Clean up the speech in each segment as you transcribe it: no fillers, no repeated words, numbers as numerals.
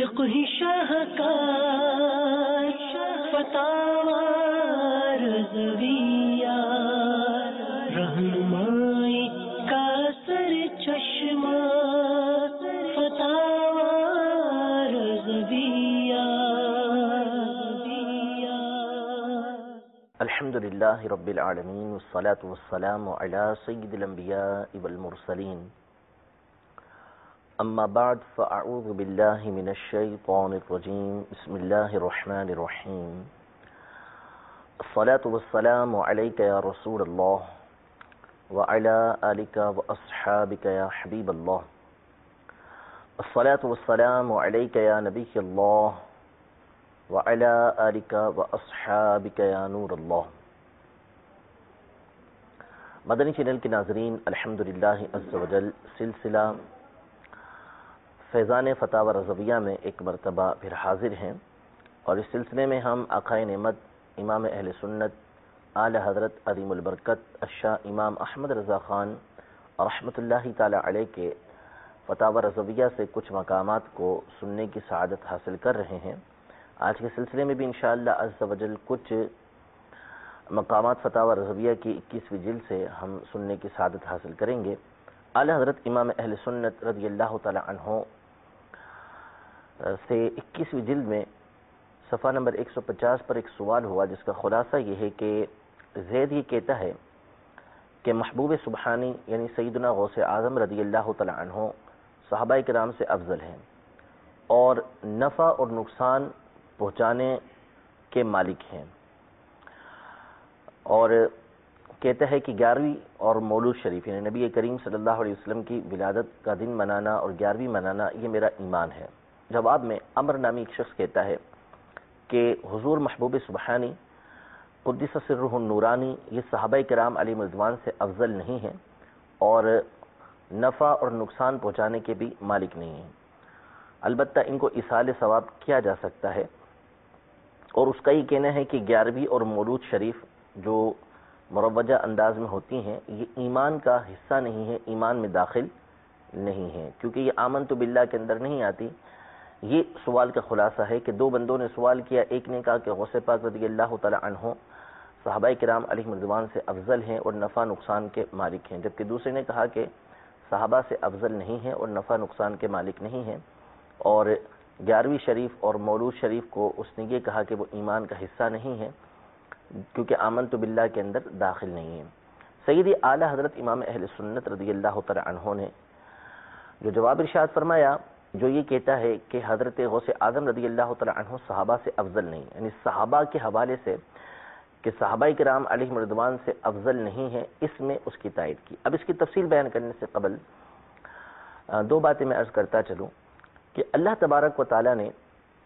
فقہ شاہکار فتاوی رضویہ رہنمائی کا سر چشمہ فتاوی رضویہ. الحمد للہ رب العالمین والصلاة والسلام علی سید الانبیاء والمرسلین. اما بعد فاعوذ باللہ من الشیطان الرجیم. بسم اللہ الرحمن الرحیم. الصلاة والسلام علیک یا رسول اللہ وعلی آلک واصحابک یا حبیب اللہ. الصلاة والسلام علیک یا نبی اللہ وعلی آلک واصحابک یا نور اللہ. مدنی چینل کے ناظرین، الحمدللہ عز وجل سلسلہ فیضان فتاوی رضویہ میں ایک مرتبہ پھر حاضر ہیں، اور اس سلسلے میں ہم آقائے نعمت امام اہل سنت اعلی حضرت عظیم البرکت الشاہ امام احمد رضا خان رحمۃ اللہ تعالی علیہ کے فتاوی رضویہ سے کچھ مقامات کو سننے کی سعادت حاصل کر رہے ہیں. آج کے سلسلے میں بھی انشاءاللہ عز و جل کچھ مقامات فتاوی رضویہ کی 21ویں جلد سے ہم سننے کی سعادت حاصل کریں گے. اعلی حضرت امام اہل سنت رضی اللہ تعالی عنہ سے 21ویں جلد میں صفحہ نمبر 150 پر ایک سوال ہوا، جس کا خلاصہ یہ ہے کہ زید یہ کہتا ہے کہ محبوب سبحانی یعنی سیدنا غوث اعظم رضی اللہ تعالی عنہ صحابہ کرام سے افضل ہیں اور نفع اور نقصان پہنچانے کے مالک ہیں، اور کہتا ہے کہ 11ویں اور مولود شریف یعنی نبی کریم صلی اللہ علیہ وسلم کی ولادت کا دن منانا اور 11ویں منانا یہ میرا ایمان ہے. جواب میں عمر نامی ایک شخص کہتا ہے کہ حضور محبوب سبحانی قدس سرہ النورانی یہ صحابہ کرام علیہ رضوان سے افضل نہیں ہیں اور نفع اور نقصان پہنچانے کے بھی مالک نہیں ہیں. البتہ ان کو ایصال ثواب کیا جا سکتا ہے، اور اس کا یہ کہنا ہے کہ 11ویں اور مولود شریف جو مروجہ انداز میں ہوتی ہیں یہ ایمان کا حصہ نہیں ہے، ایمان میں داخل نہیں ہے، کیونکہ یہ آمنت باللہ کے اندر نہیں آتی. یہ سوال کا خلاصہ ہے کہ دو بندوں نے سوال کیا، ایک نے کہا کہ غوث پاک رضی اللہ تعالی عنہ صحابہ کرام علیہ رضوان سے افضل ہیں اور نفع نقصان کے مالک ہیں، جبکہ دوسرے نے کہا کہ صحابہ سے افضل نہیں ہیں اور نفع نقصان کے مالک نہیں ہیں. اور 11ویں شریف اور مولود شریف کو اس نے یہ کہا کہ وہ ایمان کا حصہ نہیں ہے کیونکہ آمنت باللہ کے اندر داخل نہیں ہے. سیدی اعلی حضرت امام اہل سنت رضی اللہ تعالی عنہ نے جو جواب ارشاد فرمایا، جو یہ کہتا ہے کہ حضرت غوث اعظم رضی اللہ تعالی عنہ صحابہ سے افضل نہیں، یعنی صحابہ کے حوالے سے کہ صحابہ کرام علیہ رضوان سے افضل نہیں ہے، اس میں اس کی تائید کی. اب اس کی تفصیل بیان کرنے سے قبل دو باتیں میں عرض کرتا چلوں کہ اللہ تبارک و تعالی نے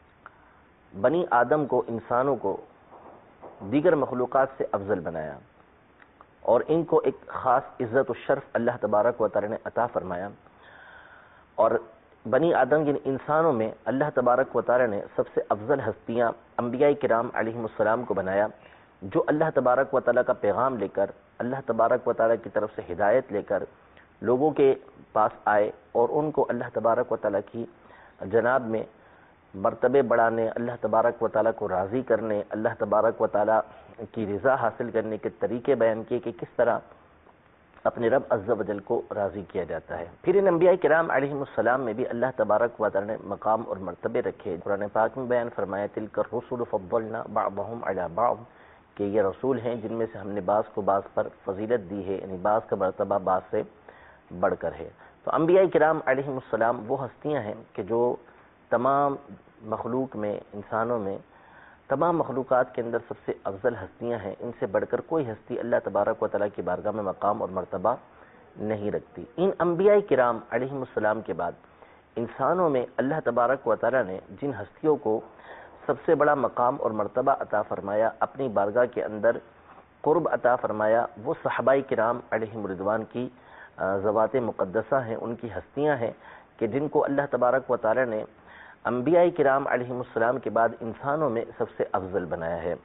بنی آدم کو، انسانوں کو دیگر مخلوقات سے افضل بنایا اور ان کو ایک خاص عزت و شرف اللہ تبارک و تعالی نے عطا فرمایا. اور بنی آدم یعنی انسانوں میں اللہ تبارک و تعالی نے سب سے افضل ہستیاں انبیاء کرام علیہم السلام کو بنایا، جو اللہ تبارک و تعالی کا پیغام لے کر، اللہ تبارک و تعالی کی طرف سے ہدایت لے کر لوگوں کے پاس آئے اور ان کو اللہ تبارک و تعالی کی جناب میں مرتبے بڑھانے، اللہ تبارک و تعالی کو راضی کرنے، اللہ تبارک و تعالی کی رضا حاصل کرنے کے طریقے بیان کیے کہ کس طرح اپنے رب عز و جل کو راضی کیا جاتا ہے. پھر ان انبیاء کرام علیہم السلام میں بھی اللہ تبارک و تعالی نے مقام اور مرتبے رکھے. قرآن پاک میں بیان فرمایا تلک الرسل فضلنا بعضهم علی بعض، کہ یہ رسول ہیں جن میں سے ہم نے بعض کو بعض پر فضیلت دی ہے، یعنی بعض کا مرتبہ بعض سے بڑھ کر ہے. تو انبیاء کرام علیہم السلام وہ ہستیاں ہیں کہ جو تمام مخلوق میں، انسانوں میں، تمام مخلوقات کے اندر سب سے افضل ہستیاں ہیں. ان سے بڑھ کر کوئی ہستی اللہ تبارک و تعالیٰ کی بارگاہ میں مقام اور مرتبہ نہیں رکھتی. ان انبیاء کرام علیہم السلام کے بعد انسانوں میں اللہ تبارک و تعالیٰ نے جن ہستیوں کو سب سے بڑا مقام اور مرتبہ عطا فرمایا، اپنی بارگاہ کے اندر قرب عطا فرمایا، وہ صحابہ کرام علیہم رضوان کی ذوات مقدسہ ہیں، ان کی ہستیاں ہیں کہ جن کو اللہ تبارک و تعالیٰ نے انبیاء کرام علیہم السلام کے بعد انسانوں میں سب سے افضل بنایا ہے.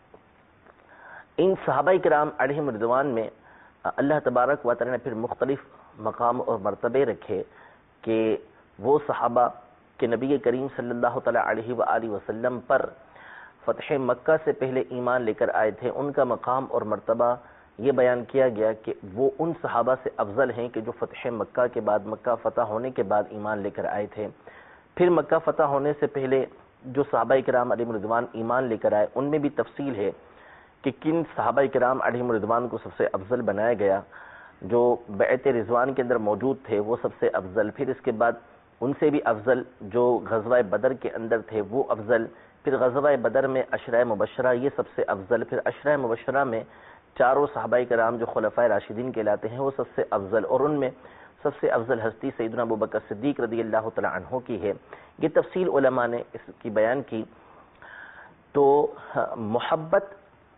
ان صحابہ کرام علیہم رضوان میں اللہ تبارک و تعالی نے پھر مختلف مقام اور مرتبے رکھے کہ وہ صحابہ کہ نبی کریم صلی اللہ تعالیٰ علیہ وآلہ وسلم پر فتح مکہ سے پہلے ایمان لے کر آئے تھے، ان کا مقام اور مرتبہ یہ بیان کیا گیا کہ وہ ان صحابہ سے افضل ہیں کہ جو فتح مکہ کے بعد، مکہ فتح ہونے کے بعد ایمان لے کر آئے تھے۔ پھر مکہ فتح ہونے سے پہلے جو صحابہ کرام علیہم رضوان ایمان لے کر آئے، ان میں بھی تفصیل ہے کہ کن صحابہ کرام علیہم رضوان کو سب سے افضل بنایا گیا۔ جو بیعت رضوان کے اندر موجود تھے وہ سب سے افضل، پھر اس کے بعد ان سے بھی افضل جو غزوہ بدر کے اندر تھے وہ افضل، پھر غزوہ بدر میں عشرہ مبشرہ یہ سب سے افضل، پھر عشرہ مبشرہ میں چاروں صحابہ کرام جو خلفائے راشدین کہلاتے ہیں وہ سب سے افضل، اور ان میں سب سے افضل ہستی سیدنا ابوبکر صدیق رضی اللہ تعالی عنہ کی ہے۔ یہ تفصیل علماء نے اس کی بیان کی۔ تو محبت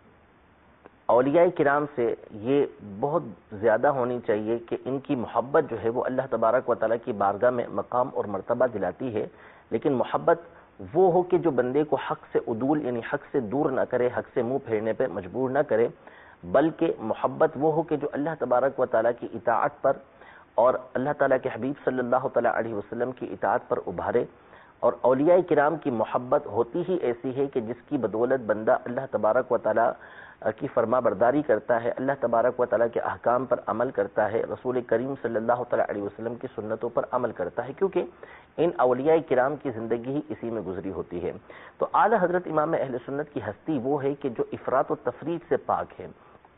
اولیاء کرام سے یہ بہت زیادہ ہونی چاہیے کہ ان کی محبت جو ہے وہ اللہ تبارک و تعالیٰ کی بارگاہ میں مقام اور مرتبہ دلاتی ہے، لیکن محبت وہ ہو کہ جو بندے کو حق سے عدول یعنی حق سے دور نہ کرے، حق سے منہ پھیرنے پہ مجبور نہ کرے، بلکہ محبت وہ ہو کہ جو اللہ تبارک و تعالیٰ کی اطاعت پر اور اللہ تعالیٰ کے حبیب صلی اللہ تعالیٰ علیہ وسلم کی اطاعت پر ابھارے۔ اور اولیاء کرام کی محبت ہوتی ہی ایسی ہے کہ جس کی بدولت بندہ اللہ تبارک و تعالیٰ کی فرما برداری کرتا ہے، اللہ تبارک و تعالیٰ کے احکام پر عمل کرتا ہے، رسول کریم صلی اللہ تعالیٰ علیہ وسلم کی سنتوں پر عمل کرتا ہے، کیونکہ ان اولیاء کرام کی زندگی ہی اسی میں گزری ہوتی ہے۔ تو اعلیٰ حضرت امام اہل سنت کی ہستی وہ ہے کہ جو افراط و تفریط سے پاک ہے۔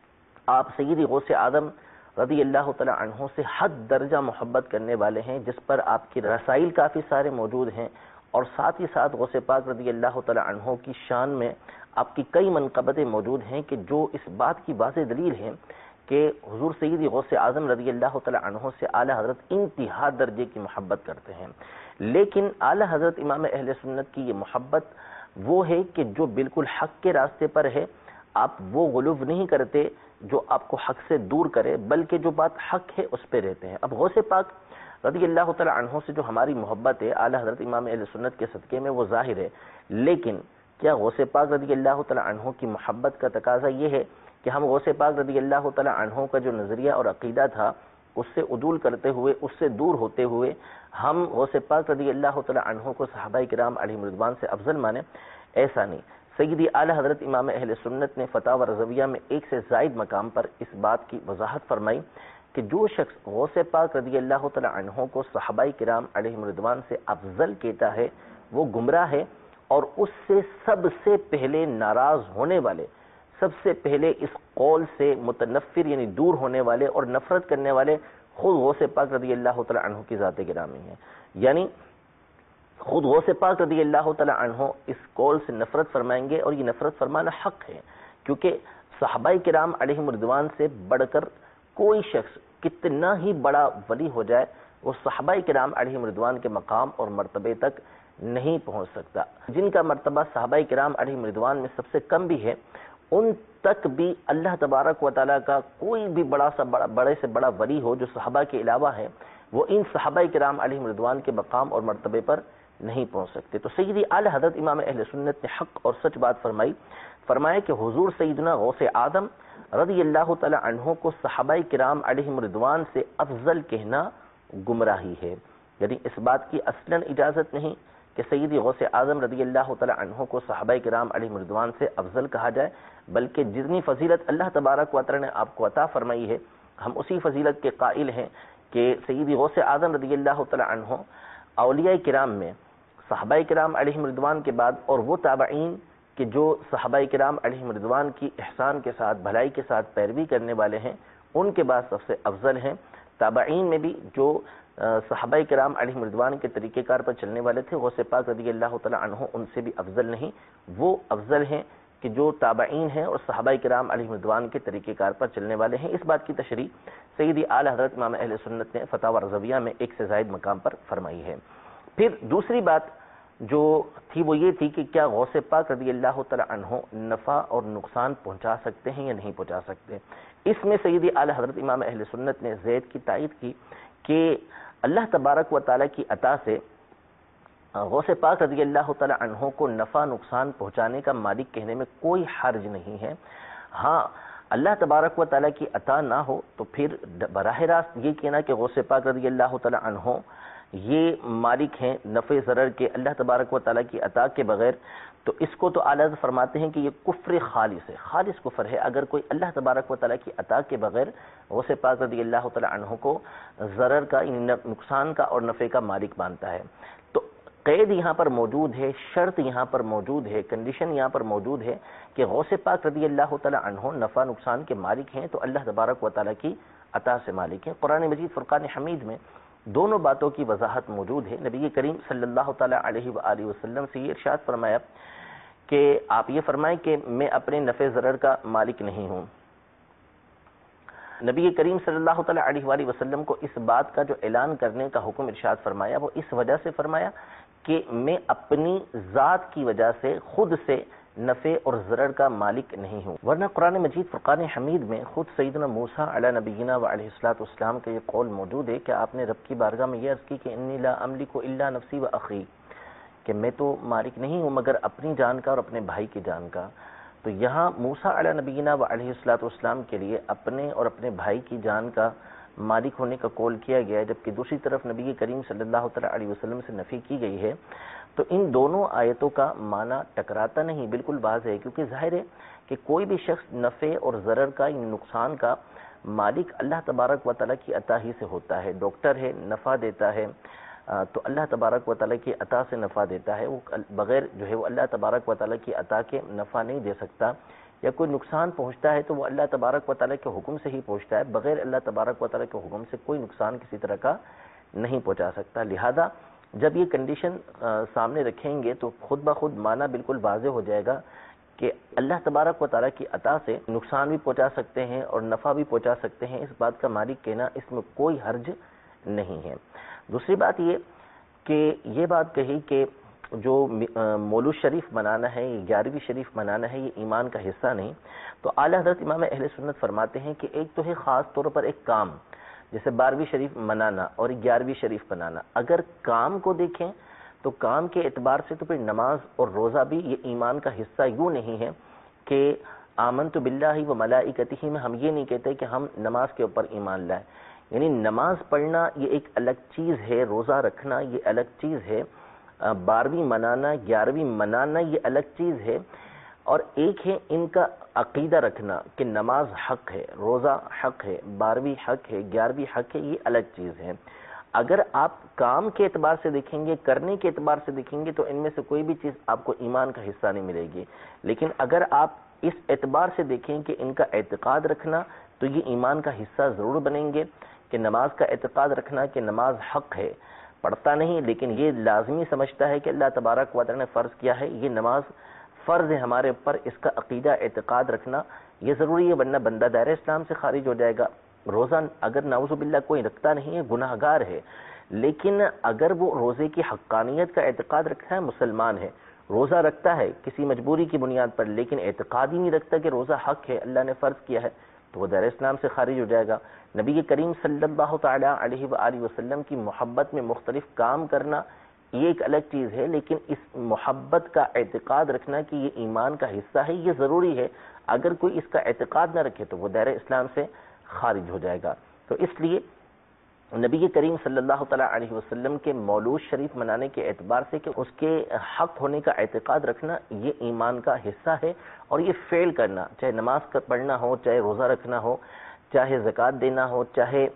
آپ سیدی غوث اعظم رضی اللہ تعالیٰ عنہ سے حد درجہ محبت کرنے والے ہیں، جس پر آپ کی رسائل کافی سارے موجود ہیں، اور ساتھ ہی ساتھ غوث پاک رضی اللہ تعالیٰ عنہ کی شان میں آپ کی کئی منقبتیں موجود ہیں کہ جو اس بات کی واضح دلیل ہے کہ حضور سیدی غوث اعظم رضی اللہ تعالیٰ عنہ سے اعلیٰ حضرت انتہا درجے کی محبت کرتے ہیں۔ لیکن اعلیٰ حضرت امام اہل سنت کی یہ محبت وہ ہے کہ جو بالکل حق کے راستے پر ہے، آپ وہ غلو نہیں کرتے جو آپ کو حق سے دور کرے، بلکہ جو بات حق ہے اس پہ رہتے ہیں۔ اب غوث پاک رضی اللہ تعالیٰ عنہ سے جو ہماری محبت ہے اعلیٰ حضرت امام اہل سنت کے صدقے میں وہ ظاہر ہے، لیکن کیا غوث پاک رضی اللہ تعالیٰ عنہ کی محبت کا تقاضا یہ ہے کہ ہم غوث پاک رضی اللہ تعالیٰ عنہ کا جو نظریہ اور عقیدہ تھا اس سے عدول کرتے ہوئے، اس سے دور ہوتے ہوئے ہم غوث پاک رضی اللہ تعالیٰ عنہ کو صحابہ کرام علیہم رضوان سے افضل مانیں؟ ایسا نہیں۔ سیدی اعلیٰ حضرت امام اہل سنت نے فتاوی رضویہ میں ایک سے زائد مقام پر اس بات کی وضاحت فرمائی کہ جو شخص غوث پاک رضی اللہ تعالیٰ عنہ کو صحابہ کرام علیہم رضوان سے افضل کہتا ہے وہ گمراہ ہے، اور اس سے سب سے پہلے ناراض ہونے والے، سب سے پہلے اس قول سے متنفر یعنی دور ہونے والے اور نفرت کرنے والے خود غوث پاک رضی اللہ تعالیٰ عنہ کی ذات گرامی ہیں۔ یعنی خود غوث پاک رضی اللہ تعالیٰ عنہ اس قول سے نفرت فرمائیں گے، اور یہ نفرت فرمانا حق ہے، کیونکہ صحابہ کرام علیہم رضوان سے بڑھ کر کوئی شخص کتنا ہی بڑا ولی ہو جائے وہ صحابہ کرام علیہم رضوان کے مقام اور مرتبے تک نہیں پہنچ سکتا۔ جن کا مرتبہ صحابہ کرام علیہم رضوان میں سب سے کم بھی ہے، ان تک بھی اللہ تبارک و تعالیٰ کا کوئی بھی بڑے سے بڑا ولی ہو جو صحابہ کے علاوہ ہے، وہ ان صحابہ کرام علیہم رضوان کے مقام اور مرتبے پر نہیں پہنچ سکتے۔ تو سیدی اعلیٰ حضرت امام اہل سنت نے حق اور سچ بات فرمایا کہ حضور سیدنا غوث اعظم رضی اللہ تعالی عنہ کو صحابہ کرام علیہم رضوان سے افضل کہنا گمراہی ہے۔ یعنی اس بات کی اصلاً اجازت نہیں کہ سیدی غوث اعظم رضی اللہ تعالی عنہ کو صحابہ کرام علیہم رضوان سے افضل کہا جائے، بلکہ جتنی فضیلت اللہ تبارک و تعالی نے آپ کو عطا فرمائی ہے ہم اسی فضیلت کے قائل ہیں کہ سیدی غوث اعظم رضی اللہ تعالی عنہ اولیاء کرام میں صحابہ کرام علیہم رضوان کے بعد اور وہ تابعین کہ جو صحابہ کرام علیہم رضوان کی احسان کے ساتھ بھلائی کے ساتھ پیروی کرنے والے ہیں ان کے بعد سب سے افضل ہیں۔ تابعین میں بھی جو صحابہ کرام علیہم رضوان کے طریقہ کار پر چلنے والے تھے غوث پاک رضی اللہ تعالی عنہ ان سے بھی افضل نہیں، وہ افضل ہیں کہ جو تابعین ہیں اور صحابہ کرام علیہم رضوان کے طریقہ کار پر چلنے والے ہیں۔ اس بات کی تشریح سیدی اعلیٰ حضرت امام اہل سنت نے فتاوی رضویہ میں ایک سے زائد مقام پر فرمائی ہے۔ پھر دوسری بات جو تھی وہ یہ تھی کہ کیا غوث پاک رضی اللہ تعالی عنہ نفع اور نقصان پہنچا سکتے ہیں یا نہیں پہنچا سکتے؟ اس میں سیدی اعلیٰ حضرت امام اہل سنت نے زید کی تائید کی کہ اللہ تبارک و تعالی کی عطا سے غوث پاک رضی اللہ تعالی عنہ کو نفع نقصان پہنچانے کا مالک کہنے میں کوئی حرج نہیں ہے۔ ہاں اللہ تبارک و تعالی کی عطا نہ ہو تو پھر براہ راست یہ کہنا کہ غوث پاک رضی اللہ تعالی عنہ یہ مالک ہیں نفع ضرر کے اللہ تبارک و تعالیٰ کی عطا کے بغیر، تو اس کو تو اعلیٰ حضرت فرماتے ہیں کہ یہ کفر خالص ہے، خالص کفر ہے اگر کوئی اللہ تبارک و تعالیٰ کی عطا کے بغیر غوث پاک رضی اللہ تعالیٰ عنہ کو ضرر کا، نقصان کا اور نفع کا مالک مانتا ہے۔ تو قید یہاں پر موجود ہے، شرط یہاں پر موجود ہے، کنڈیشن یہاں پر موجود ہے کہ غوث پاک رضی اللہ تعالیٰ عنہ نفع نقصان کے مالک ہیں تو اللہ تبارک و تعالیٰ کی عطا سے مالک ہیں۔ قرآن مجید فرقان حمید میں دونوں باتوں کی وضاحت موجود ہے۔ نبی کریم صلی اللہ تعالیٰ علیہ وآلہ وسلم سے یہ ارشاد فرمایا کہ آپ یہ فرمائیں کہ میں اپنے نفع ضرر کا مالک نہیں ہوں۔ نبی کریم صلی اللہ تعالیٰ علیہ وآلہ وسلم کو اس بات کا جو اعلان کرنے کا حکم ارشاد فرمایا وہ اس وجہ سے فرمایا کہ میں اپنی ذات کی وجہ سے خود سے نفع اور ضرر کا مالک نہیں ہوں، ورنہ قرآن مجید فرقان حمید میں خود سیدنا موسیٰ علی نبینا وعلیہ السلام کا یہ قول موجود ہے کہ آپ نے رب کی بارگاہ میں یہ عرض کی کہ انی لا املک الا نفسی و اخی، کہ میں تو مالک نہیں ہوں مگر اپنی جان کا اور اپنے بھائی کی جان کا۔ تو یہاں موسیٰ علی نبینا وعلیہ السلام کے لیے اپنے اور اپنے بھائی کی جان کا مالک ہونے کا قول کیا گیا ہے، جبکہ دوسری طرف نبی کریم صلی اللہ علیہ وسلم سے نفی کی گئی ہے۔ تو ان دونوں آیتوں کا معنی ٹکراتا نہیں، بالکل واضح ہے، کیونکہ ظاہر ہے کہ کوئی بھی شخص نفع اور ضرر کا، نقصان کا مالک اللہ تبارک و تعالیٰ کی عطا ہی سے ہوتا ہے۔ ڈاکٹر ہے، نفع دیتا ہے تو اللہ تبارک و تعالیٰ کی عطا سے نفع دیتا ہے، وہ بغیر جو ہے وہ اللہ تبارک و تعالیٰ کی عطا کے نفع نہیں دے سکتا، یا کوئی نقصان پہنچتا ہے تو وہ اللہ تبارک و تعالیٰ کے حکم سے ہی پہنچتا ہے، بغیر اللہ تبارک و تعالیٰ کے حکم سے کوئی نقصان کسی طرح کا نہیں پہنچا سکتا۔ لہذا جب یہ کنڈیشن سامنے رکھیں گے تو خود بخود معنی بالکل واضح ہو جائے گا کہ اللہ تبارک و تعالیٰ کی عطا سے نقصان بھی پہنچا سکتے ہیں اور نفع بھی پہنچا سکتے ہیں، اس بات کا مالک کہنا اس میں کوئی حرج نہیں ہے۔ دوسری بات یہ کہ یہ بات کہی کہ جو مولود شریف منانا ہے، یہ 11ویں شریف منانا ہے، یہ ایمان کا حصہ نہیں، تو اعلیٰ حضرت امام اہل سنت فرماتے ہیں کہ ایک تو ہے خاص طور پر ایک کام، جیسے 12ویں شریف منانا اور 11ویں شریف منانا، اگر کام کو دیکھیں تو کام کے اعتبار سے تو پھر نماز اور روزہ بھی یہ ایمان کا حصہ یوں نہیں ہے کہ آمنت باللہ و ملائکتہ میں ہم یہ نہیں کہتے کہ ہم نماز کے اوپر ایمان لائیں، یعنی نماز پڑھنا یہ ایک الگ چیز ہے، روزہ رکھنا یہ الگ چیز ہے، 12ویں منانا 11ویں منانا یہ الگ چیز ہے، اور ایک ہے ان کا عقیدہ رکھنا کہ نماز حق ہے، روزہ حق ہے، 12ویں حق ہے، 11ویں حق ہے، یہ الگ چیز ہے۔ اگر آپ کام کے اعتبار سے دیکھیں گے، کرنے کے اعتبار سے دیکھیں گے تو ان میں سے کوئی بھی چیز آپ کو ایمان کا حصہ نہیں ملے گی، لیکن اگر آپ اس اعتبار سے دیکھیں کہ ان کا اعتقاد رکھنا تو یہ ایمان کا حصہ ضرور بنیں گے، کہ نماز کا اعتقاد رکھنا کہ نماز حق ہے، پڑھتا نہیں لیکن یہ لازمی سمجھتا ہے کہ اللہ تبارک و تعالی نے فرض کیا ہے، یہ نماز فرض ہے ہمارے اوپر، اس کا عقیدہ اعتقاد رکھنا یہ ضروری ہے، ورنہ بندہ دائرہ اسلام سے خارج ہو جائے گا۔ روزہ اگر نعوذ باللہ کوئی رکھتا نہیں ہے، گناہ گار ہے، لیکن اگر وہ روزے کی حقانیت کا اعتقاد رکھتا ہے، مسلمان ہے، روزہ رکھتا ہے کسی مجبوری کی بنیاد پر لیکن اعتقاد ہی نہیں رکھتا کہ روزہ حق ہے، اللہ نے فرض کیا ہے، تو وہ دائرہ اسلام سے خارج ہو جائے گا۔ نبی کریم صلی اللہ تعالی علیہ وآلہ وسلم کی محبت میں مختلف کام کرنا یہ ایک الگ چیز ہے، لیکن اس محبت کا اعتقاد رکھنا کہ یہ ایمان کا حصہ ہے یہ ضروری ہے، اگر کوئی اس کا اعتقاد نہ رکھے تو وہ دائرہ اسلام سے خارج ہو جائے گا۔ تو اس لیے نبی کریم صلی اللہ تعالی علیہ وسلم کے مولود شریف منانے کے اعتبار سے کہ اس کے حق ہونے کا اعتقاد رکھنا یہ ایمان کا حصہ ہے، اور یہ فعل کرنا، چاہے نماز پڑھنا ہو، چاہے روزہ رکھنا ہو، چاہے زکوٰۃ دینا ہو، چاہے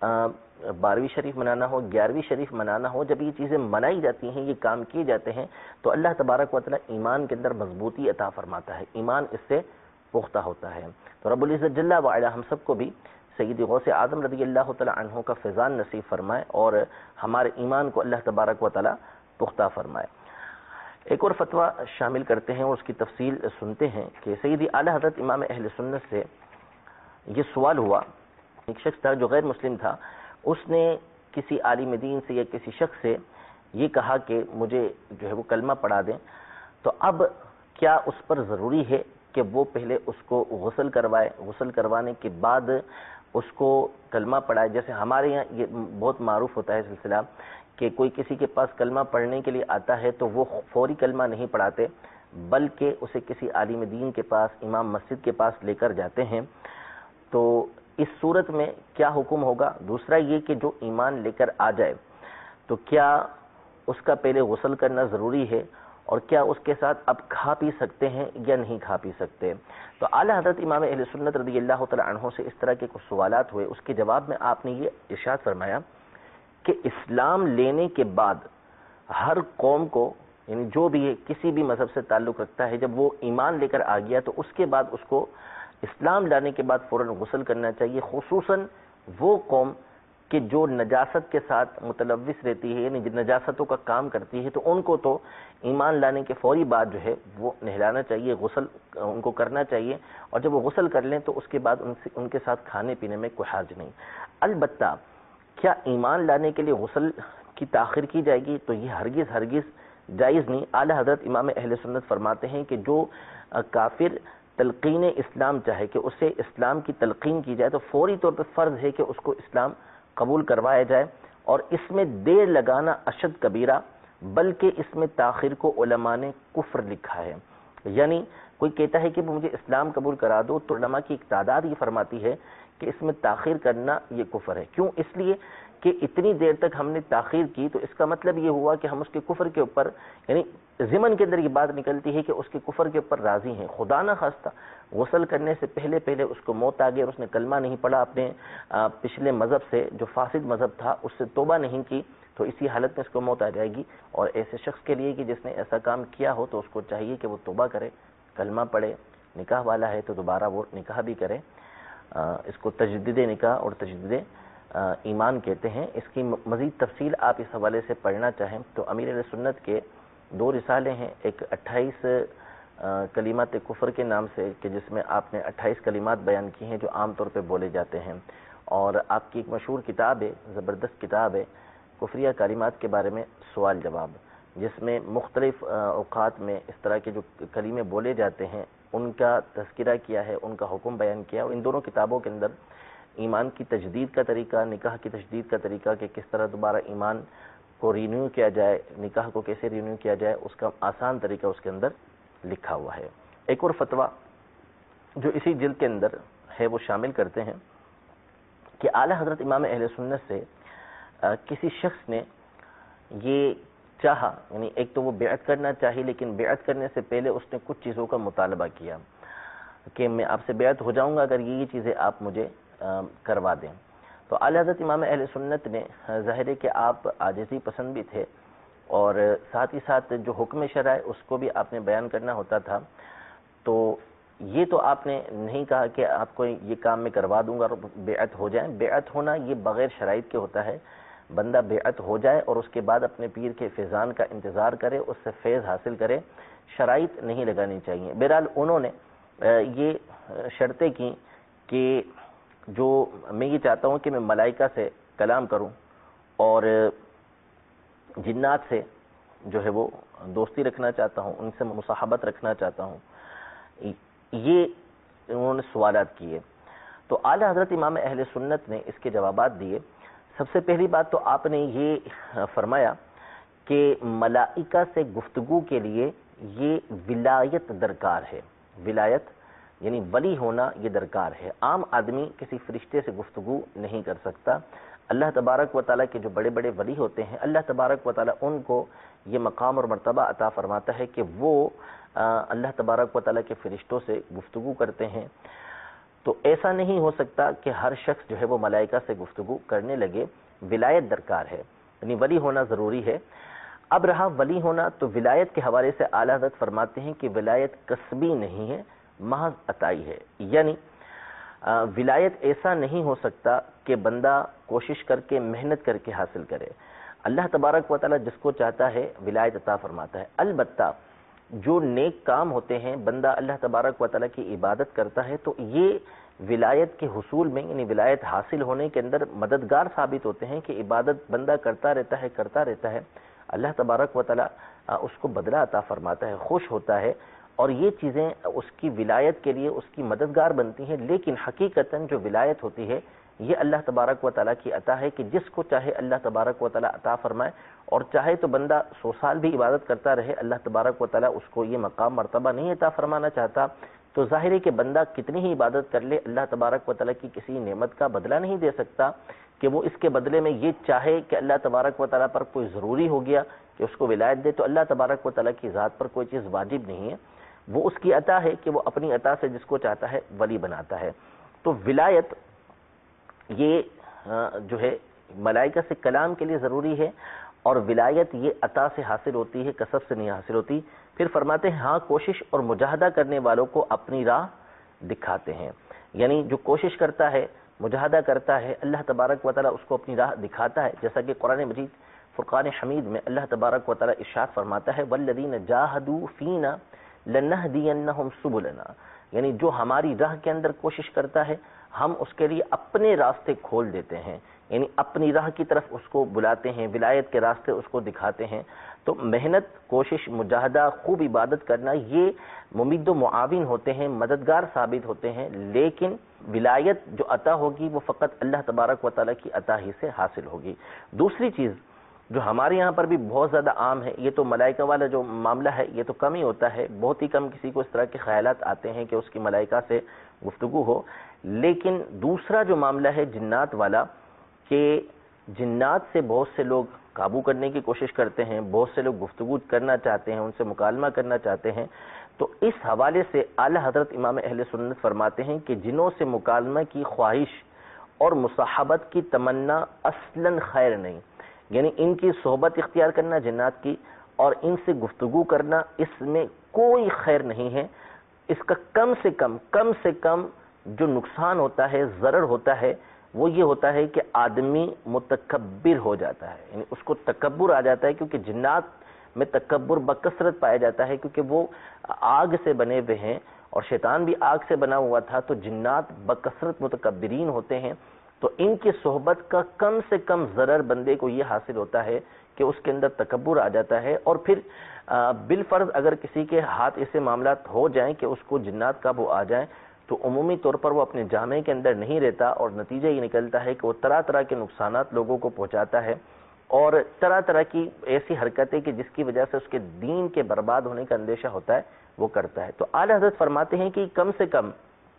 12ویں شریف منانا ہو، 11ویں شریف منانا ہو، جب یہ چیزیں منائی جاتی ہیں، یہ کام کیے جاتے ہیں تو اللہ تبارک و تعالی ایمان کے اندر مضبوطی عطا فرماتا ہے، ایمان اس سے پختہ ہوتا ہے۔ تو رب العزت جل وعلا ہم سب کو بھی سید غوث اعظم رضی اللہ تعالی عنہ کا فیضان نصیب فرمائے اور ہمارے ایمان کو اللہ تبارک و تعالی پختہ فرمائے۔ ایک اور فتویٰ شامل کرتے ہیں اور اس کی تفصیل سنتے ہیں کہ سیدی اعلیٰ حضرت امام اہل سنت سے یہ سوال ہوا، ایک شخص تھا جو غیر مسلم تھا، اس نے کسی عالم دین سے یا کسی شخص سے یہ کہا کہ مجھے جو ہے وہ کلمہ پڑھا دیں، تو اب کیا اس پر ضروری ہے کہ وہ پہلے اس کو غسل کروائے، غسل کروانے کے بعد اس کو کلمہ پڑھائے؟ جیسے ہمارے یہاں یہ بہت معروف ہوتا ہے سلسلہ کہ کوئی کسی کے پاس کلمہ پڑھنے کے لیے آتا ہے تو وہ فوری کلمہ نہیں پڑھاتے، بلکہ اسے کسی عالم دین کے پاس، امام مسجد کے پاس لے کر جاتے ہیں۔ تو اس صورت میں کیا حکم ہوگا؟ دوسرا یہ کہ جو ایمان لے کر آ جائے تو کیا اس کا پہلے غسل کرنا ضروری ہے اور کیا اس کے ساتھ اب کھا پی سکتے ہیں یا نہیں کھا پی سکتے؟ تو اعلیٰ حضرت امام اہل سنت رضی اللہ تعالی عنہ سے اس طرح کے کچھ سوالات ہوئے. اس کے جواب میں آپ نے یہ ارشاد فرمایا کہ اسلام لینے کے بعد ہر قوم کو، یعنی جو بھی کسی بھی مذہب سے تعلق رکھتا ہے، جب وہ ایمان لے کر آ گیا تو اس کے بعد اس کو اسلام لانے کے بعد فوراً غسل کرنا چاہیے، خصوصاً وہ قوم کہ جو نجاست کے ساتھ متلوث رہتی ہے، یعنی نجاستوں کا کام کرتی ہے، تو ان کو تو ایمان لانے کے فوری بعد جو ہے وہ نہلانا چاہیے، غسل ان کو کرنا چاہیے، اور جب وہ غسل کر لیں تو اس کے بعد ان کے ساتھ کھانے پینے میں کوئی حرج نہیں. البتہ کیا ایمان لانے کے لیے غسل کی تاخیر کی جائے گی؟ تو یہ ہرگز جائز نہیں. اعلیٰ حضرت امام اہل سنت فرماتے ہیں کہ جو کافر تلقین اسلام چاہے کہ اسے اسلام کی تلقین کی جائے تو فوری طور پر فرض ہے کہ اس کو اسلام قبول کروایا جائے، اور اس میں دیر لگانا اشد کبیرہ، بلکہ اس میں تاخیر کو علماء نے کفر لکھا ہے. یعنی کوئی کہتا ہے کہ مجھے اسلام قبول کرا دو تو علماء کی ایک تعداد یہ فرماتی ہے کہ اس میں تاخیر کرنا یہ کفر ہے. کیوں؟ اس لیے کہ اتنی دیر تک ہم نے تاخیر کی تو اس کا مطلب یہ ہوا کہ ہم اس کے کفر کے اوپر، یعنی ضمن کے اندر یہ بات نکلتی ہے کہ اس کے کفر کے اوپر راضی ہیں. خدا نہ خواستہ غسل کرنے سے پہلے اس کو موت آ گئی اور اس نے کلمہ نہیں پڑھا، اپنے پچھلے مذہب سے جو فاسد مذہب تھا اس سے توبہ نہیں کی، تو اسی حالت میں اس کو موت آ جائے گی. اور ایسے شخص کے لیے کہ جس نے ایسا کام کیا ہو تو اس کو چاہیے کہ وہ توبہ کرے، کلمہ پڑھے، نکاح والا ہے تو دوبارہ وہ نکاح بھی کرے. اس کو تجدید نکاح اور تجدید ایمان کہتے ہیں. اس کی مزید تفصیل آپ اس حوالے سے پڑھنا چاہیں تو امیر اہل سنت کے 2 رسالے ہیں، ایک 28 کلمات کفر کے نام سے کہ جس میں آپ نے 28 کلمات بیان کی ہیں جو عام طور پہ بولے جاتے ہیں، اور آپ کی ایک مشہور کتاب ہے، زبردست کتاب ہے کفریہ کلمات کے بارے میں سوال جواب، جس میں مختلف اوقات میں اس طرح کے جو کلمے بولے جاتے ہیں ان کا تذکرہ کیا ہے، ان کا حکم بیان کیا. اور ان دونوں کتابوں کے اندر ایمان کی تجدید کا طریقہ، نکاح کی تجدید کا طریقہ کہ کس طرح دوبارہ ایمان کو رینیو کیا جائے، نکاح کو کیسے رینیو کیا جائے، اس کا آسان طریقہ اس کے اندر لکھا ہوا ہے. ایک اور فتویٰ جو اسی جلد کے اندر ہے وہ شامل کرتے ہیں کہ اعلیٰ حضرت امام اہل سنت سے کسی شخص نے یہ چاہا، یعنی ایک تو وہ بیعت کرنا چاہی لیکن بیعت کرنے سے پہلے اس نے کچھ چیزوں کا مطالبہ کیا کہ میں آپ سے بیعت ہو جاؤں گا اگر یہ چیزیں آپ مجھے کروا دیں. تو اعلیٰ حضرت امام اہل سنت نے، ظاہر ہے کہ آپ عاجزی پسند بھی تھے اور ساتھ ہی ساتھ جو حکم شرع ہے اس کو بھی آپ نے بیان کرنا ہوتا تھا، تو یہ تو آپ نے نہیں کہا کہ آپ کو یہ کام میں کروا دوں گا اور بیعت ہو جائیں. بیعت ہونا یہ بغیر شرائط کے ہوتا ہے. بندہ بیعت ہو جائے اور اس کے بعد اپنے پیر کے فیضان کا انتظار کرے، اس سے فیض حاصل کرے، شرائط نہیں لگانی چاہیے. بہرحال انہوں نے یہ شرطیں کی کہ جو میں یہ چاہتا ہوں کہ میں ملائکہ سے کلام کروں اور جنات سے جو ہے وہ دوستی رکھنا چاہتا ہوں، ان سے مصاحبت رکھنا چاہتا ہوں. یہ انہوں نے سوالات کیے. تو اعلیٰ حضرت امام اہل سنت نے اس کے جوابات دیے. سب سے پہلی بات تو آپ نے یہ فرمایا کہ ملائکہ سے گفتگو کے لیے یہ ولایت درکار ہے. ولایت یعنی ولی ہونا یہ درکار ہے. عام آدمی کسی فرشتے سے گفتگو نہیں کر سکتا. اللہ تبارک و تعالیٰ کے جو بڑے بڑے ولی ہوتے ہیں، اللہ تبارک و تعالیٰ ان کو یہ مقام اور مرتبہ عطا فرماتا ہے کہ وہ اللہ تبارک و تعالیٰ کے فرشتوں سے گفتگو کرتے ہیں. تو ایسا نہیں ہو سکتا کہ ہر شخص جو ہے وہ ملائکہ سے گفتگو کرنے لگے. ولایت درکار ہے، یعنی ولی ہونا ضروری ہے. اب رہا ولی ہونا، تو ولایت کے حوالے سے اعلیٰ حضرت فرماتے ہیں کہ ولایت کسبی نہیں ہے، محض عطائی ہے. یعنی ولایت ایسا نہیں ہو سکتا کہ بندہ کوشش کر کے محنت کر کے حاصل کرے. اللہ تبارک و تعالیٰ جس کو چاہتا ہے ولایت عطا فرماتا ہے. البتہ جو نیک کام ہوتے ہیں، بندہ اللہ تبارک و تعالیٰ کی عبادت کرتا ہے تو یہ ولایت کے حصول میں، یعنی ولایت حاصل ہونے کے اندر مددگار ثابت ہوتے ہیں کہ عبادت بندہ کرتا رہتا ہے. اللہ تبارک و تعالیٰ اس کو بدلہ عطا فرماتا ہے، خوش ہوتا ہے، اور یہ چیزیں اس کی ولایت کے لیے اس کی مددگار بنتی ہیں. لیکن حقیقتاً جو ولایت ہوتی ہے یہ اللہ تبارک و تعالیٰ کی عطا ہے کہ جس کو چاہے اللہ تبارک و تعالیٰ عطا فرمائے، اور چاہے تو بندہ 100 سال بھی عبادت کرتا رہے، اللہ تبارک و تعالیٰ اس کو یہ مقام مرتبہ نہیں عطا فرمانا چاہتا تو ظاہر ہے کہ بندہ کتنی ہی عبادت کر لے، اللہ تبارک و تعالیٰ کی کسی نعمت کا بدلہ نہیں دے سکتا کہ وہ اس کے بدلے میں یہ چاہے کہ اللہ تبارک و تعالیٰ پر کوئی ضروری ہو گیا کہ اس کو ولایت دے۔ تو اللہ تبارک و تعالیٰ کی ذات پر کوئی چیز واجب نہیں ہے، وہ اس کی عطا ہے کہ وہ اپنی عطا سے جس کو چاہتا ہے ولی بناتا ہے۔ تو ولایت یہ جو ہے ملائکہ سے کلام کے لیے ضروری ہے، اور ولایت یہ عطا سے حاصل ہوتی ہے، کسب سے نہیں حاصل ہوتی۔ پھر فرماتے ہیں ہاں کوشش اور مجاہدہ کرنے والوں کو اپنی راہ دکھاتے ہیں، یعنی جو کوشش کرتا ہے، مجاہدہ کرتا ہے، اللہ تبارک و تعالیٰ اس کو اپنی راہ دکھاتا ہے، جیسا کہ قرآن مجید فرقان حمید میں اللہ تبارک و تعالیٰ ارشاد فرماتا ہے وَالَّذِينَ جَاهَدُوا فِينَا لَنَهْدِيَنَّهُمْ سُبُلَنَا، یعنی جو ہماری راہ کے اندر کوشش کرتا ہے ہم اس کے لیے اپنے راستے کھول دیتے ہیں، یعنی اپنی راہ کی طرف اس کو بلاتے ہیں، ولایت کے راستے اس کو دکھاتے ہیں۔ تو محنت، کوشش، مجاہدہ، خوب عبادت کرنا یہ ممید و معاون ہوتے ہیں، مددگار ثابت ہوتے ہیں، لیکن ولایت جو عطا ہوگی وہ فقط اللہ تبارک و تعالیٰ کی عطا ہی سے حاصل ہوگی۔ دوسری چیز جو ہمارے یہاں پر بھی بہت زیادہ عام ہے، یہ تو ملائکہ والا جو معاملہ ہے یہ تو کم ہی ہوتا ہے، بہت ہی کم کسی کو اس طرح کے خیالات آتے ہیں کہ اس کی ملائکہ سے گفتگو ہو، لیکن دوسرا جو معاملہ ہے جنات والا، کہ جنات سے بہت سے لوگ قابو کرنے کی کوشش کرتے ہیں، بہت سے لوگ گفتگو کرنا چاہتے ہیں، ان سے مکالمہ کرنا چاہتے ہیں۔ تو اس حوالے سے اعلیٰ حضرت امام اہل سنت فرماتے ہیں کہ جنوں سے مکالمہ کی خواہش اور مصاحبت کی تمنا اصلاً خیر نہیں، یعنی ان کی صحبت اختیار کرنا جنات کی اور ان سے گفتگو کرنا اس میں کوئی خیر نہیں ہے۔ اس کا کم سے کم جو نقصان ہوتا ہے، ضرر ہوتا ہے، وہ یہ ہوتا ہے کہ آدمی متکبر ہو جاتا ہے، یعنی اس کو تکبر آ جاتا ہے، کیونکہ جنات میں تکبر بکثرت پایا جاتا ہے، کیونکہ وہ آگ سے بنے ہوئے ہیں اور شیطان بھی آگ سے بنا ہوا تھا، تو جنات بکثرت متکبرین ہوتے ہیں۔ تو ان کی صحبت کا کم سے کم ضرر بندے کو یہ حاصل ہوتا ہے کہ اس کے اندر تکبر آ جاتا ہے، اور پھر بالفرض اگر کسی کے ہاتھ ایسے معاملات ہو جائیں کہ اس کو جنات قابو آ جائیں، تو عمومی طور پر وہ اپنے جامع کے اندر نہیں رہتا، اور نتیجہ یہ نکلتا ہے کہ وہ طرح طرح کے نقصانات لوگوں کو پہنچاتا ہے، اور طرح طرح کی ایسی حرکتیں کہ جس کی وجہ سے اس کے دین کے برباد ہونے کا اندیشہ ہوتا ہے وہ کرتا ہے۔ تو اعلیٰ حضرت فرماتے ہیں کہ کم سے کم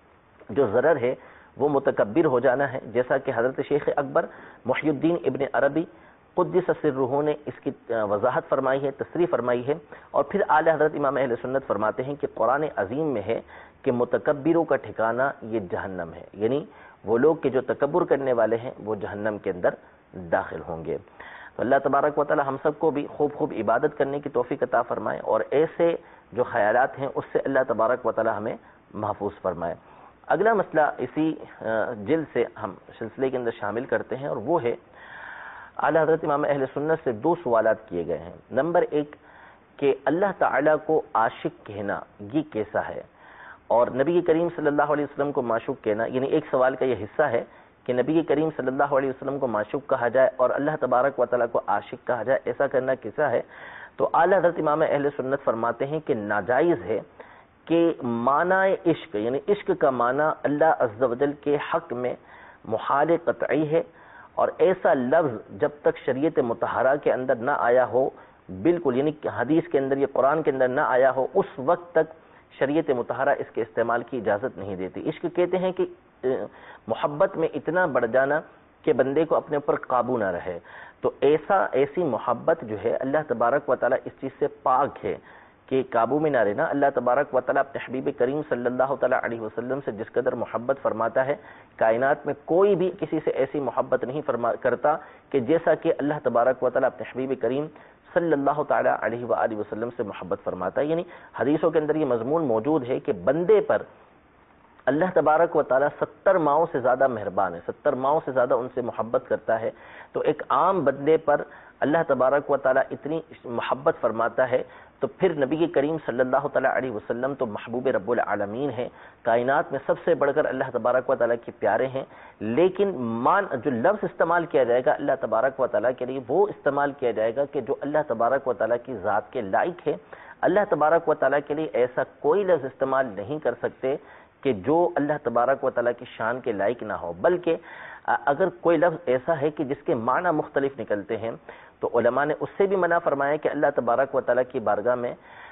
جو ضرر ہے وہ متکبر ہو جانا ہے، جیسا کہ حضرت شیخ اکبر محی الدین ابن عربی قدس سرہ نے اس کی وضاحت فرمائی ہے، تصریح فرمائی ہے، اور پھر اعلیٰ حضرت امام اہل سنت فرماتے ہیں کہ قرآن عظیم میں ہے کہ متکبروں کا ٹھکانہ یہ جہنم ہے، یعنی وہ لوگ کہ جو تکبر کرنے والے ہیں وہ جہنم کے اندر داخل ہوں گے۔ تو اللہ تبارک و تعالی ہم سب کو بھی خوب عبادت کرنے کی توفیق عطا فرمائے، اور ایسے جو خیالات ہیں اس سے اللہ تبارک و تعالی ہمیں محفوظ فرمائے۔ اگلا مسئلہ اسی جلد سے ہم سلسلے کے اندر شامل کرتے ہیں، اور وہ ہے اعلیٰ حضرت امام اہل سنت سے دو سوالات کیے گئے ہیں۔ نمبر ایک کہ اللہ تعالیٰ کو عاشق کہنا یہ کیسا ہے، اور نبی کریم صلی اللہ علیہ وسلم کو معشوق کہنا، یعنی ایک سوال کا یہ حصہ ہے کہ نبی کریم صلی اللہ علیہ وسلم کو معشوق کہا جائے اور اللہ تبارک و تعالیٰ کو عاشق کہا جائے، ایسا کرنا کیسا ہے؟ تو اعلیٰ حضرت امام اہل سنت فرماتے ہیں کہ ناجائز ہے کہ معنی عشق، یعنی عشق کا معنی اللہ عز و جل کے حق میں محال قطعی ہے، اور ایسا لفظ جب تک شریعت مطہرہ کے اندر نہ آیا ہو، بالکل یعنی حدیث کے اندر یا قرآن کے اندر نہ آیا ہو، اس وقت تک شریعت مطہرہ اس کے استعمال کی اجازت نہیں دیتی۔ عشق کہتے ہیں کہ محبت میں اتنا بڑھ جانا کہ بندے کو اپنے اوپر قابو نہ رہے، تو ایسی محبت جو ہے اللہ تبارک و تعالیٰ اس چیز سے پاک ہے کہ قابو میں نہ رہنا۔ اللہ تبارک و تعالیٰ اپنے حبیب کریم صلی اللہ تعالیٰ علیہ وسلم سے جس قدر محبت فرماتا ہے، کائنات میں کوئی بھی کسی سے ایسی محبت نہیں کرتا کہ جیسا کہ اللہ تبارک و تعالیٰ اپنے حبیب کریم صلی اللہ تعالیٰ علیہ وآلہ وسلم سے محبت فرماتا ہے۔ یعنی حدیثوں کے اندر یہ مضمون موجود ہے کہ بندے پر اللہ تبارک و تعالیٰ 70 ماؤں سے زیادہ مہربان ہے، 70 ماؤں سے زیادہ ان سے محبت کرتا ہے۔ تو ایک عام بندے پر اللہ تبارک و تعالیٰ اتنی محبت فرماتا ہے، تو پھر نبی کریم صلی اللہ تعالیٰ علیہ وسلم تو محبوب رب العالمین ہیں، کائنات میں سب سے بڑھ کر اللہ تبارک و تعالیٰ کے پیارے ہیں، لیکن جو لفظ استعمال کیا جائے گا اللہ تبارک و تعالیٰ کے لیے وہ استعمال کیا جائے گا کہ جو اللہ تبارک و تعالیٰ کی ذات کے لائق ہے۔ اللہ تبارک و تعالیٰ کے لیے ایسا کوئی لفظ استعمال نہیں کر سکتے کہ جو اللہ تبارک و تعالیٰ کی شان کے لائق نہ ہو، بلکہ اگر کوئی لفظ ایسا ہے کہ جس کے معنی مختلف نکلتے ہیں تو علماء نے اس سے بھی منع فرمایا کہ اللہ تبارک و تعالیٰ کی بارگاہ میں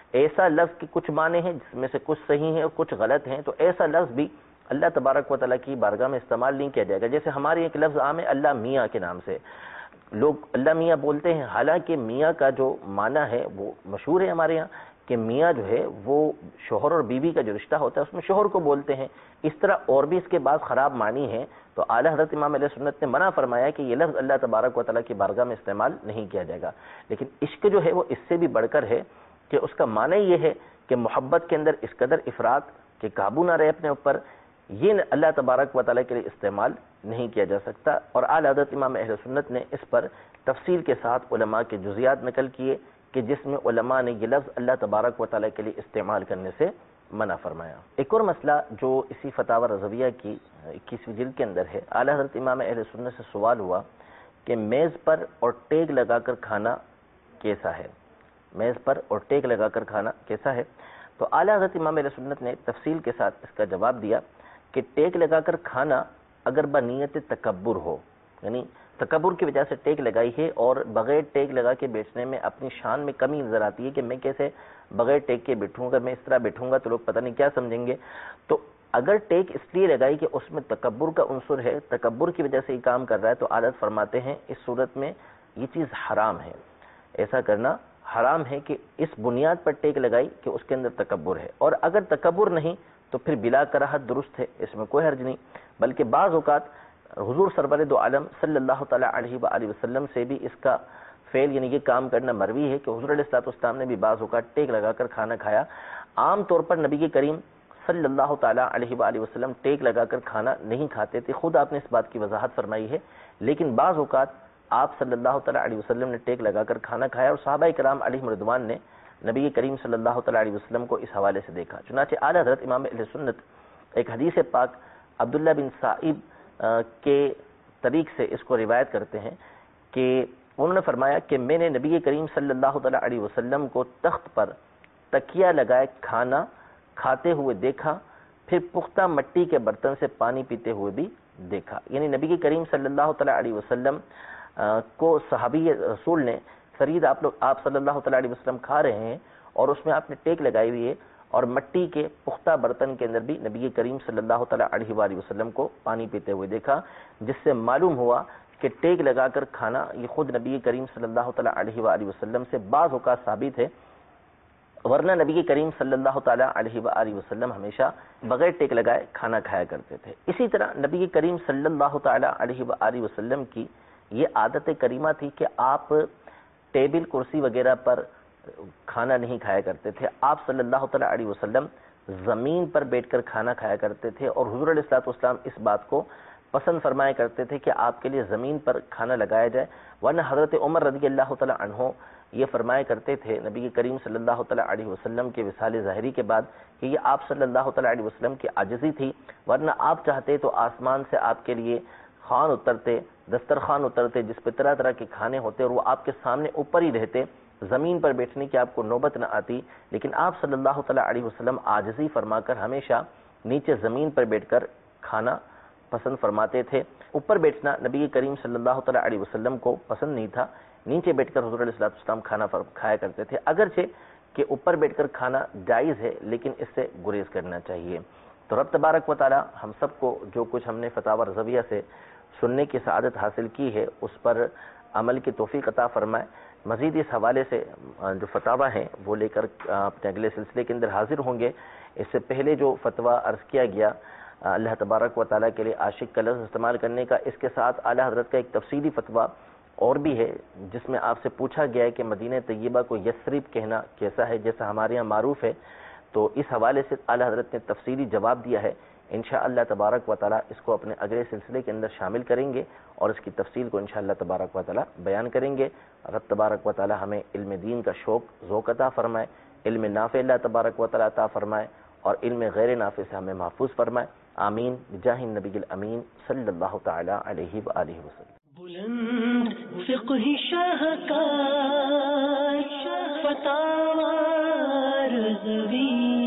ایسا لفظ کے کچھ معنی ہیں جس میں سے کچھ صحیح ہیں اور کچھ غلط ہیں، تو ایسا لفظ بھی اللہ تبارک و تعالیٰ کی بارگاہ میں استعمال نہیں کیا جائے گا. جیسے ہمارے ایک لفظ عام ہے اللہ میاں کے نام سے، لوگ اللہ میاں بولتے ہیں، حالانکہ میاں کا جو معنی ہے وہ مشہور ہے ہمارے یہاں کہ میاں جو ہے وہ شوہر اور بیوی کا جو رشتہ ہوتا ہے اس میں شوہر کو بولتے ہیں. اس طرح اور بھی اس کے بعد خراب معنی ہیں، تو اعلیٰ حضرت امام علیہ سنت نے منع فرمایا کہ یہ لفظ اللہ تبارک و تعالیٰ کی بارگاہ میں استعمال نہیں کیا جائے گا. لیکن عشق جو ہے وہ اس سے بھی بڑھ کر ہے کہ اس کا معنی یہ ہے کہ محبت کے اندر اس قدر افراط کہ قابو نہ رہے اپنے اوپر، یہ اللہ تبارک و تعالیٰ کے لیے استعمال نہیں کیا جا سکتا. اور اعلیٰ حضرت امام اہل سنت نے اس پر تفصیل کے ساتھ علماء کے جزیات نقل کیے کہ جس میں علماء نے یہ لفظ اللہ تبارک و تعالیٰ کے لیے استعمال کرنے سے منع فرمایا. ایک اور مسئلہ جو اسی فتاوی رضویہ کی 21ویں جلد کے اندر ہے، اعلیٰ حضرت امام اہل سنت سے سوال ہوا کہ میز پر اور ٹیک لگا کر کھانا کیسا ہے؟ میز پر اور ٹیک لگا کر کھانا کیسا ہے؟ تو اعلیٰ حضرت امام اہل سنت نے تفصیل کے ساتھ اس کا جواب دیا کہ ٹیک لگا کر کھانا اگر بنیت تکبر ہو، یعنی تکبر کی وجہ سے ٹیک لگائی ہے اور بغیر ٹیک لگا کے بیٹھنے میں اپنی شان میں کمی نظر آتی ہے کہ میں کیسے بغیر ٹیک کے بیٹھوں گا، میں اس طرح بیٹھوں گا تو لوگ پتہ نہیں کیا سمجھیں گے. تو اگر ٹیک اس لیے لگائی کہ اس میں تکبر کا عنصر ہے، تکبر کی وجہ سے یہ کام کر رہا ہے، تو اعلیٰ فرماتے ہیں اس صورت میں یہ چیز حرام ہے، ایسا کرنا حرام ہے کہ اس بنیاد پر ٹیک لگائی کہ اس کے اندر تکبر ہے. اور اگر تکبر نہیں تو پھر بلا کراہت درست ہے، اس میں کوئی حرج نہیں. بلکہ بعض اوقات حضور سرور دو عالم صلی اللہ تعالی علیہ وآلہ وسلم سے بھی اس کا فعل یعنی یہ کام کرنا مروی ہے کہ حضور علیہ الصلوۃ والسلام نے بھی بعض اوقات ٹیک لگا کر کھانا کھایا. عام طور پر نبی کریم صلی اللہ تعالی علیہ وآلہ وسلم ٹیک لگا کر کھانا نہیں کھاتے تھے، خود آپ نے اس بات کی وضاحت فرمائی ہے. لیکن بعض اوقات آپ صلی اللہ تعالی علیہ وسلم نے ٹیک لگا کر کھانا کھایا اور صحابہ کرام علیہم رضوان نے نبی کریم صلی اللہ تعالی علیہ وسلم کو اس حوالے سے دیکھا. چنانچہ اعلیٰ حضرت امام اہل سنت ایک حدیث پاک عبداللہ بن سعید کے طریق سے اس کو روایت کرتے ہیں کہ انہوں نے فرمایا کہ میں نے نبی کریم صلی اللہ تعالی علیہ وسلم کو تخت پر تکیہ لگائے کھانا کھاتے ہوئے دیکھا، پھر پختہ مٹی کے برتن سے پانی پیتے ہوئے بھی دیکھا. یعنی نبی کریم صلی اللہ تعالی علیہ وسلم کو صحابی رسول نے فرید آپ صلی اللہ تعالی علیہ وسلم کھا رہے ہیں اور اس میں آپ نے ٹیک لگائی ہوئی ہے اور مٹی کے پختہ برتن کے اندر بھی نبی کریم صلی اللہ تعالی علیہ وآلہ وسلم کو پانی پیتے ہوئے دیکھا، جس سے معلوم ہوا کہ ٹیک لگا کر کھانا یہ خود نبی کریم صلی اللہ تعالی علیہ وآلہ وسلم سے بعض اوقات ثابت ہے، ورنہ نبی کریم صلی اللہ تعالی علیہ وآلہ وسلم ہمیشہ بغیر ٹیک لگائے کھانا کھایا کرتے تھے. اسی طرح نبی کریم صلی اللہ تعالی علیہ وآلہ وسلم کی یہ عادت کریمہ تھی کہ آپ ٹیبل کرسی وغیرہ پر کھانا نہیں کھایا کرتے تھے. آپ صلی اللہ تعالی علیہ وسلم زمین پر بیٹھ کر کھانا کھایا کرتے تھے اور حضور علیہ الصلوۃ والسلام اس بات کو پسند فرمایا کرتے تھے کہ آپ کے لیے زمین پر کھانا لگایا جائے. ورنہ حضرت عمر رضی اللہ تعالی عنہ یہ فرمایا کرتے تھے نبی کریم صلی اللہ تعالی علیہ وسلم کے وصال ظاہری کے بعد کہ یہ آپ صلی اللہ تعالی علیہ وسلم کی عاجزی تھی، ورنہ آپ چاہتے تو آسمان سے آپ کے لیے خوان اترتے، دسترخوان اترتے جس پہ طرح طرح کے کھانے ہوتے اور وہ آپ کے سامنے اوپر ہی رہتے، زمین پر بیٹھنے کی آپ کو نوبت نہ آتی. لیکن آپ صلی اللہ تعالی علیہ وسلم عاجزی فرما کر ہمیشہ نیچے زمین پر بیٹھ کر کھانا پسند فرماتے تھے. اوپر بیٹھنا نبی کریم صلی اللہ تعالی علیہ وسلم کو پسند نہیں تھا، نیچے بیٹھ کر حضور علیہ الصلوۃ والسلام کھانا کھایا کرتے تھے. اگرچہ کہ اوپر بیٹھ کر کھانا جائز ہے لیکن اس سے گریز کرنا چاہیے. تو رب تبارک و تعالی ہم سب کو جو کچھ ہم نے فتاوی رضویہ سے سننے کی سعادت حاصل کی ہے اس پر عمل کی توفیق عطا فرمائے. مزید اس حوالے سے جو فتاوی ہیں وہ لے کر اپنے اگلے سلسلے کے اندر حاضر ہوں گے. اس سے پہلے جو فتویٰ عرض کیا گیا اللہ تبارک و تعالیٰ کے لیے عاشق کا لفظ استعمال کرنے کا، اس کے ساتھ اعلیٰ حضرت کا ایک تفصیلی فتویٰ اور بھی ہے جس میں آپ سے پوچھا گیا ہے کہ مدینہ طیبہ کو یثرب کہنا کیسا ہے جیسا ہمارے یہاں معروف ہے. تو اس حوالے سے اعلیٰ حضرت نے تفصیلی جواب دیا ہے. انشاءاللہ تبارک و تعالیٰ اس کو اپنے اگلے سلسلے کے اندر شامل کریں گے اور اس کی تفصیل کو انشاءاللہ تبارک و تعالیٰ بیان کریں گے. رب تبارک و تعالیٰ ہمیں علم دین کا ذوق عطا فرمائے، علم نافع اللہ تبارک و تعالیٰ عطا فرمائے اور علم غیر نافع سے ہمیں محفوظ فرمائے. آمین بجاہ النبی الامین صلی اللہ تعالی علیہ وآلہ وسلم. بلند فقہ شاہکار فتاوی رضوی